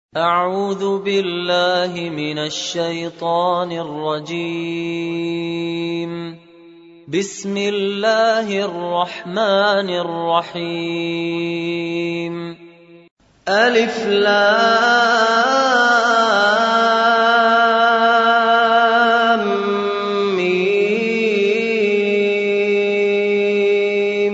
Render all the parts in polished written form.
أعوذ بالله من الشيطان الرجيم. بسم الله الرحمن الرحيم. ألف لام ميم.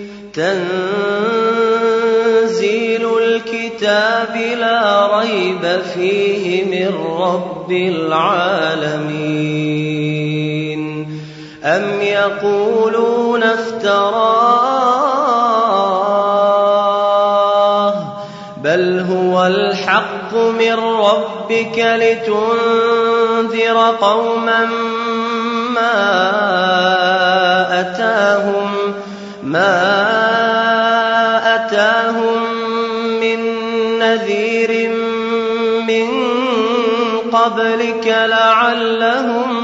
تنزيل الكتاب لا ريب فيه من رب العالمين. أم يقولون افتراه بل هو الحق من ربك لتنذر قوما ما أتاهم من نذير من قبلك لعلهم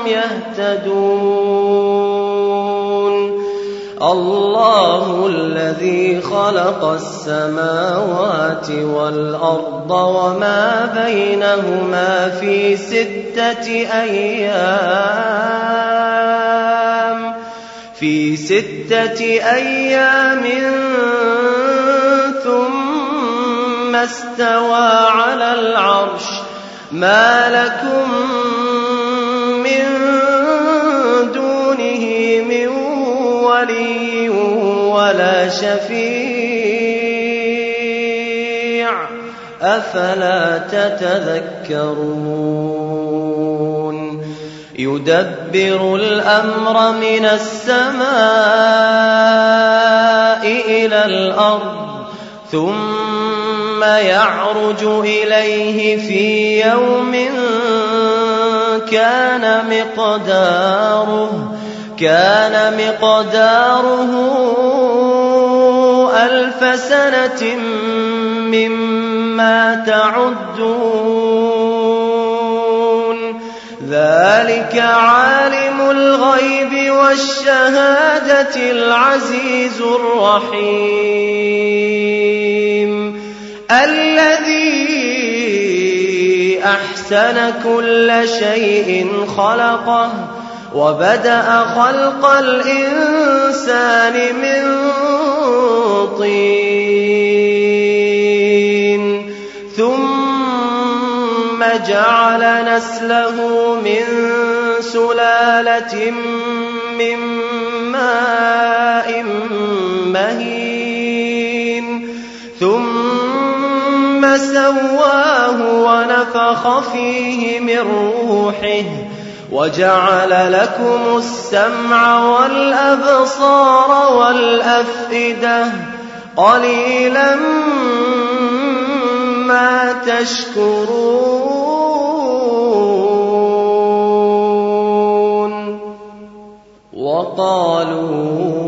يهتدون. الله الذي خلق السماوات والأرض وما بينهما في 6 أيام ثم استوى على العرش. ما لكم من دونه من ولي ولا شفيع أفلا تتذكرون. يدبر الأمر من السماء إلى الأرض ثم يعرج إليه في يوم كان مقداره 1000 سنة مما تعدون. ذلك عالم الغيب والشهادة العزيز الرحيم. الذي أحسن كل شيء خلقه وبدأ خلق الإنسان من طين ثم جعل نسله من سلالة من ماء مهين ثم سواه ونفخ فيه من روحه وجعل لكم السمع والأبصار والأفئدة قليلا ما تشكرون. وقالوا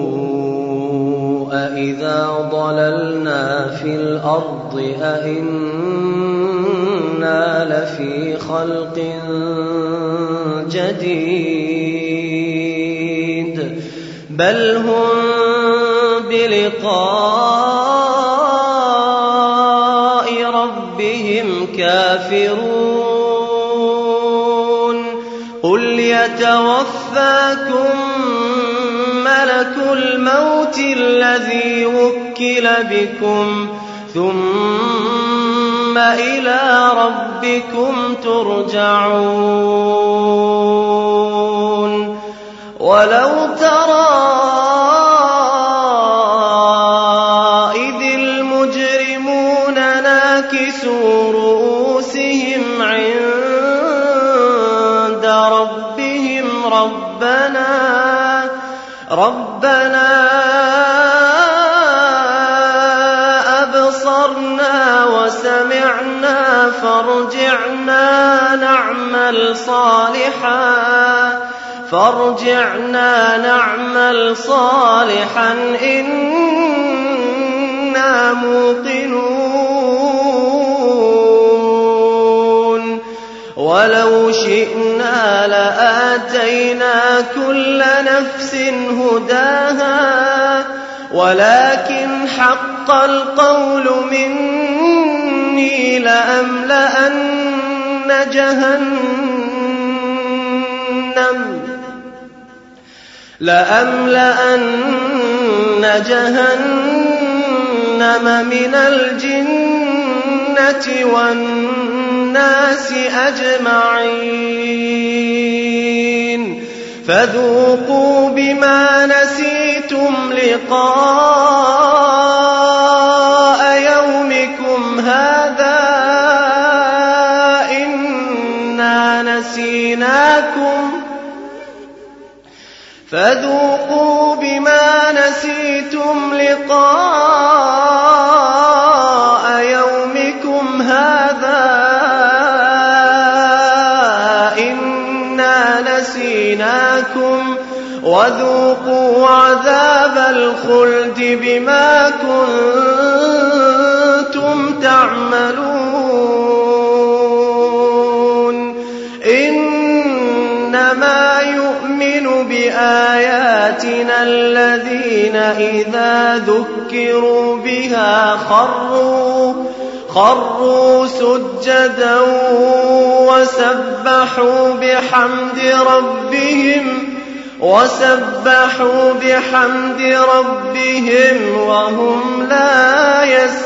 أإذا ضللنا في الأرض أإنا لفي خلق جديد بل هم بلقاء ربهم كافرون. قل يتوفاكم ملك الموت الذي وكل بكم ثم إلى ربكم ترجعون. ولو ترى إذ المجرمون ناكسوا رؤوسهم عند ربهم ربنا أبصرنا وسمعنا فارجعنا نعمل صالحا إنا موقنون. ولو شئنا لآتينا كل نفس هداها ولكن حق القول مني إني لأملأن جهنم من الجنة والناس أجمعين فذوقوا بما نسيتم لقاء يومكم هذا إنا نسيناكم فذوقوا بما نسيتم لقاء يومكم هذا إنا نسيناكم وذوقوا عذاب الخلد بما كنتم تعملون إنما يؤمن بآياتنا الذين إذا ذكروا بها خروا سجدا وسبحوا بحمد ربهم وهم لا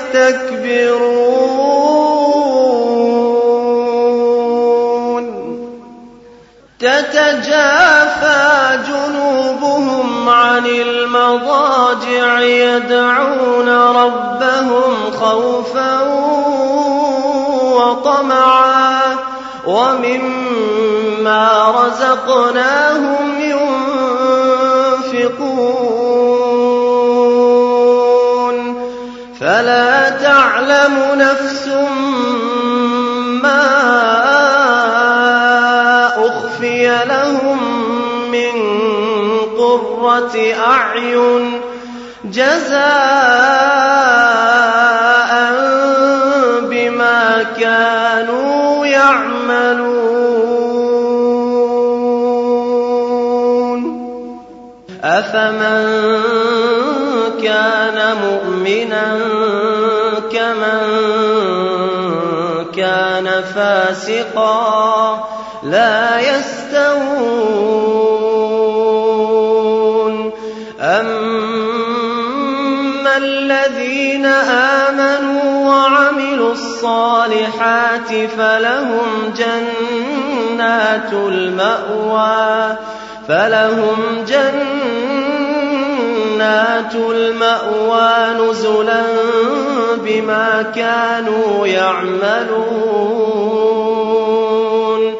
يستكبرون تتجافى جنوبهم عن المضاجع يدعون ربهم خوفا وطمعا ومما رزقناهم ينفقون فلا تعلم نفس ما أخفي لهم من قرة أعين جزاء بما كانوا يعملون أفمن كان مؤمنا كمن كان فاسقا لا يستوون أما الذين آمنوا وعملوا الصالحات فلهم جنات المأوى نزلا بما كانوا يعملون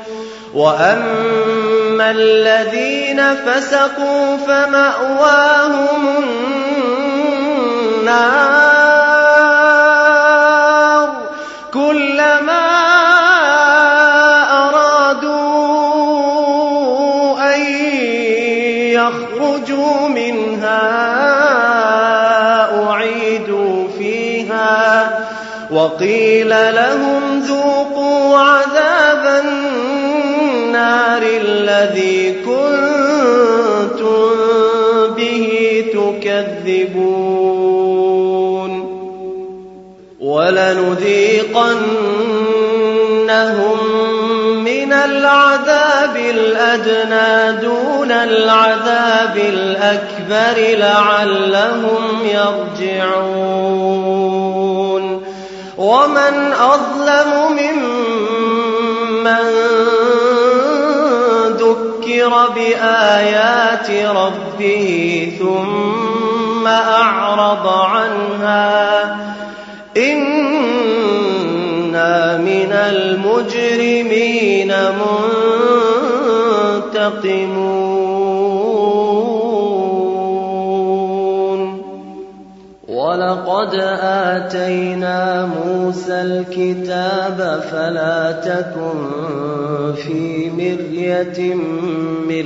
وأما الذين فسقوا فمأواهم النار كلما أرادوا أن يخرجوا منها أعيدوا فيها وقيل لهم ذوقوا عذاب النار الذي كنتم به تكذبون ولنذيقنهم من العذاب الأدنى دون العذاب الأكبر لعلهم يرجعون ومن أظلم ممن ذكر بآيات ربه ثم أعرض عنها إنا من المجرمين منتقمون ولقد آتينا موسى الكتاب فلا تكن في مرية من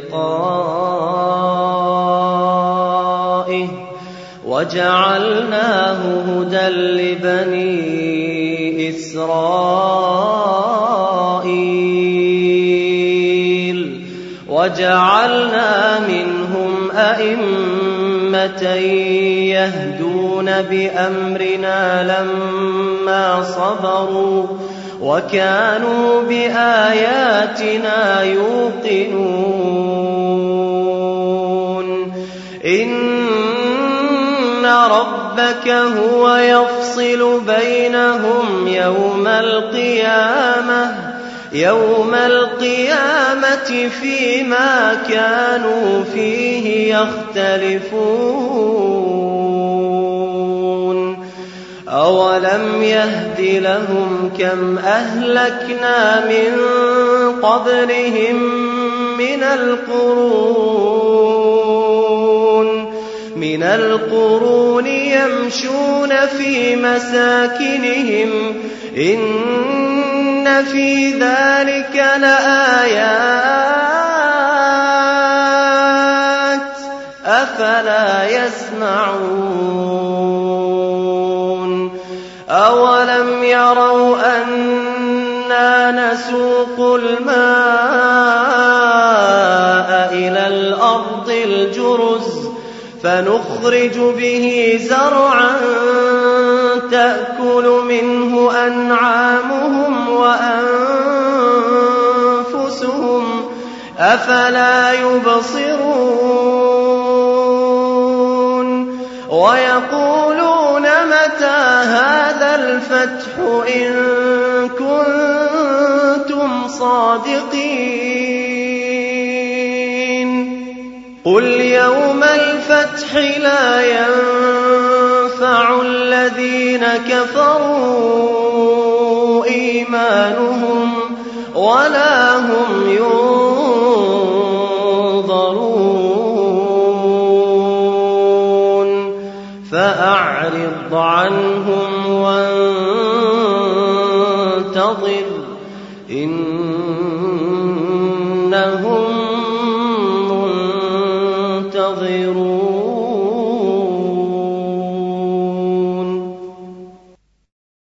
لقائه وجعلناه هدى لبني إسرائيل وجعلنا منهم أئمة يهدون بأمرنا لما لما صبروا وكانوا بآياتنا يوقنون إن ربك هو يفصل بينهم يوم القيامة فيما كانوا فيه يختلفون أولم يهد لهم كم أهلكنا من قبلهم من القرون يمشون في مساكنهم إن في ذلك لآيات أفلا يسمعون أولم يروا أنا نسوق الماء إلى الأرض الجرز فنخرج به زرعا تأكل منه أنعامهم وأنفسهم أفلا يبصرون ويقولون متى هذا الفتح إن كنتم صادقين قل يوم الفتح لا ينفع الذين كفروا إيمانهم ولا هم ينظرون فأعرض عنهم وانتظر إنهم منتظرون